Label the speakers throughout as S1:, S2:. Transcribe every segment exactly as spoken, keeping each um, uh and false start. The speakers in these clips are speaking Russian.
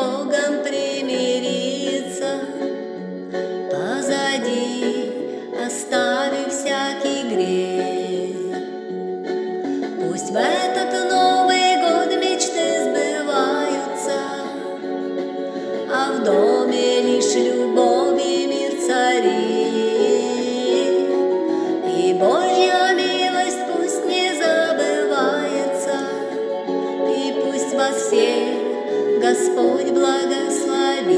S1: Богом примириться, позади оставив всякий грех. Пусть в этот Новый год мечты сбываются, а в доме лишь любовь и мир царит. И Божья милость пусть не забывается, и пусть вас всех Господь благословит.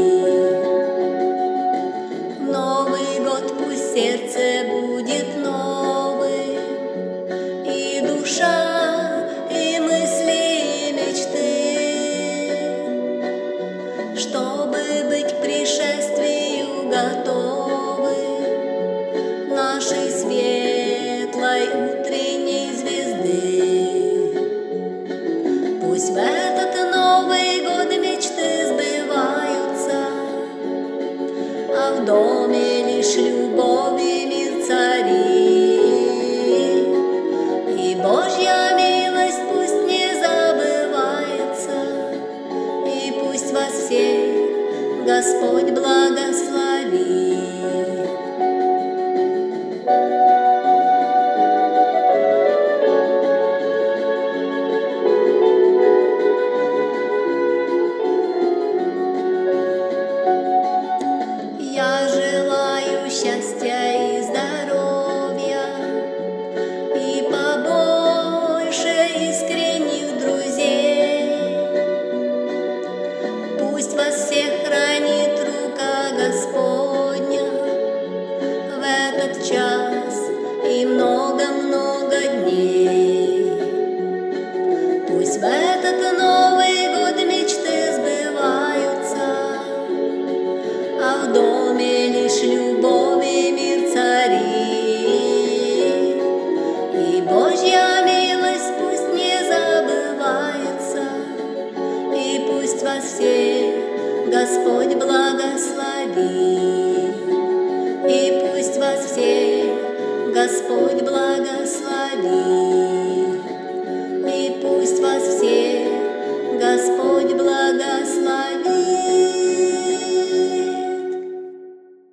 S1: В Новый год пусть сердце будет новым, и душа, и мысли, и мечты, чтобы быть к пришествию готовы нашей светлой утренней звезды. Пусть в этот Новый год мечты сбываются, а в доме лишь любовь и мир царит. И Божья милость пусть не забывается, и пусть вас всех Господь благословит.